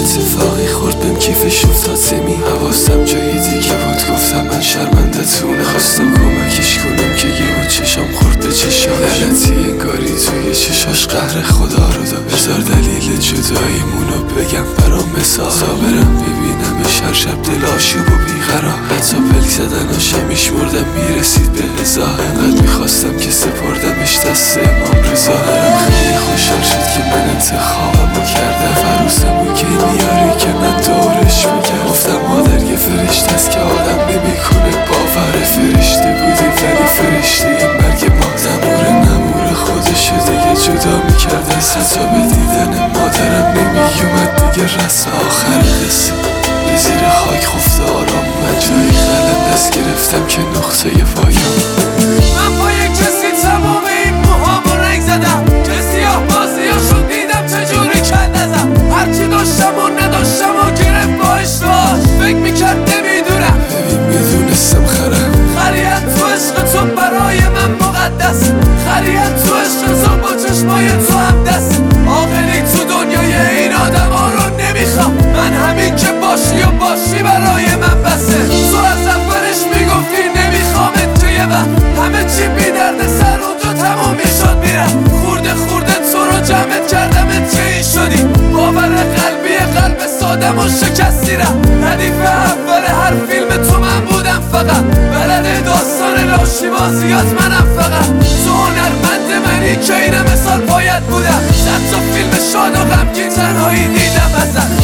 اتفاقی خورد بهم کیفش افتاد سمی، حواسم جای دیگه بود، گفتم من شرمندتونه، خواستم کمکش کنم که یهو چشام خورد به چشاش، لعنتی انگاری توی چشاش قهر خدا رو داشت. بذار دلیل جداییمونو بگم برام مثال، صابرم ببینمش هر شب دل آشوب و بیقرار، حتی پلک زدناشم میشمردم میرسید به هزار، انقدر میخواستم که سپردمش دست امام رضا. خیلی خوشحال شد که من انتخابمو کردم، عروسمو که میاری که من دورش بگم، گفتم مادر یه فرشته است که آدم نمیکنه باور، فرشته بوده ولی فرشته مرگ ما، زمور نمور خودشو دیگه جدا میکرد از حتی به دیدن مادرم نمیومد دیگه. رسم آخر قصه به زیر خاک خفته آرام، من جایی غلط دست گرفتم که نقطه پایام. من با یک کسی تمام این موهامو رنگ زدم، که سیاه بازیاشو دیدم چجوری کند ازم، هرچی داشتم و نداشتم و گرفت با اشتباهش، فکر میکرد نمیدونم، ببین میدونستم خریت تو عشق تو برای من مقدس، خریت تو عشق تو با چشمای تو هم دست، عاقلی تو دنیای این آدم ها رو نمیخوام، من همین که باشی و باشی برای من بسه. تو از اولش میگفتی نمیخوامت، که یه وقت همه چی بی درد سر اونجا تموم میشد میرم، خورده خورده تو رو جمعت کردمت که این شدی، باور قلبی قلب سادم و شکستی رم، ردیف اول هر فیلم تو من بودم، فقط بلد داستان لاشی بازیات منم، فقط تو هنرمند منی که این مثال باید بودم، صد تا فیلم شاد و غمگین تنهایی دیدم ازت.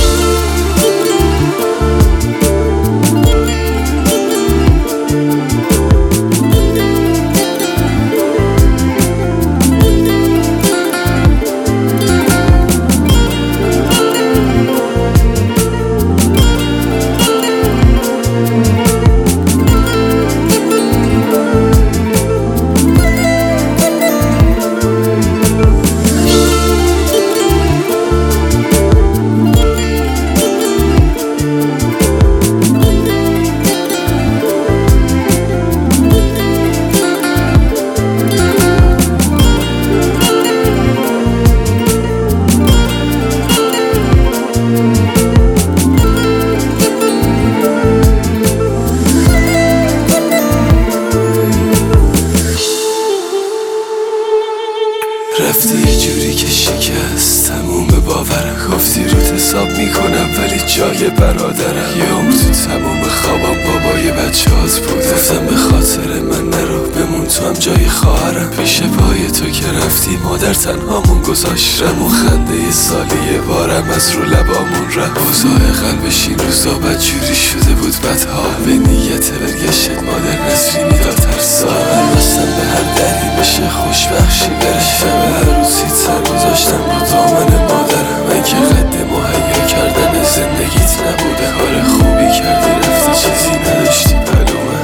رفتی یه جوری که شکست تموم باورم، گفتی روت حساب میکنم ولی جای برادرم، یه عمر تو تموم خوابم بابای بچه هات بود، گفتم به خاطر من نرو بمون تو هم جای خواهرم، پیش پای تو که رفتی مادر تنهامون گذاشت، رم و خنده یه سالی یه بارم از رو لبامون رفت، اوضاع قلبش این روزا بد جوری شده بود بدها، به نیت برگشت مادر نصفی میداد هر سال، بستم به هر دری بشه خوشبخشی برشتم، عروسی سر گذاشتم رو دامن مادرم، من که قد مهیا کردن زندگیت نبوده، کار خوبی کردی رفتی چیزی نداشتی پلومن،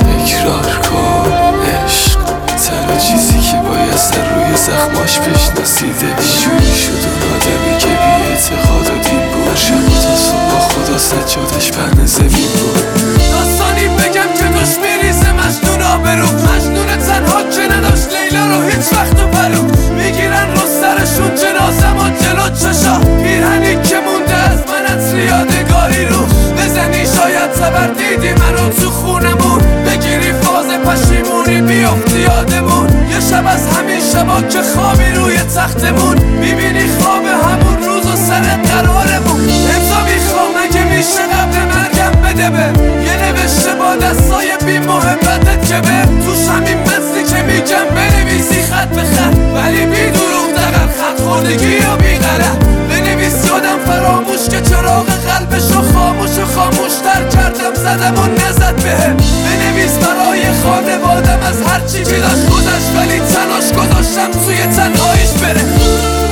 تکرار کن عشق تنها چیزی که باید سر روی زخماش بشناسیده، جوری شد اون آدمی که بی اعتقاد و دین بود، شب و تا صبح خدا سجادش پهن زمین بود. داستانی بگم که توش میریزه مجنون آبرو، مجنون تنها که نداشت لیلا رو هیچ وقت و پلو، میگیرن رو سرشون جنازم و جلو چشا، پیرهنی که مونده از من عطر یادگاری رو، بزنی شاید زبر دیدی منو تو خونمون، بگیری فاز پشیمونی بیفتی یادمون، یه شب از همین شبا که خوابی روی تختمون، میبینی خواب همون روز و سر قرارمون، امضا میخوام اگه میشه قبل مرگم بده به یه نوشته با دستای بی محبتت که به توش همین مزدی که میگم بنویسی خط به خط، ولی بی دروغ دقل خط خوردگی یا بی غلط، بنویس یادم فراموش که چراغ قلبشو خاموش و خاموشتر کردم زدم و نزد بهم، بنویس برای خانوادم از هرچی که داشت گذشت ولی تلاش گذاشتم توی تنهاییش بره.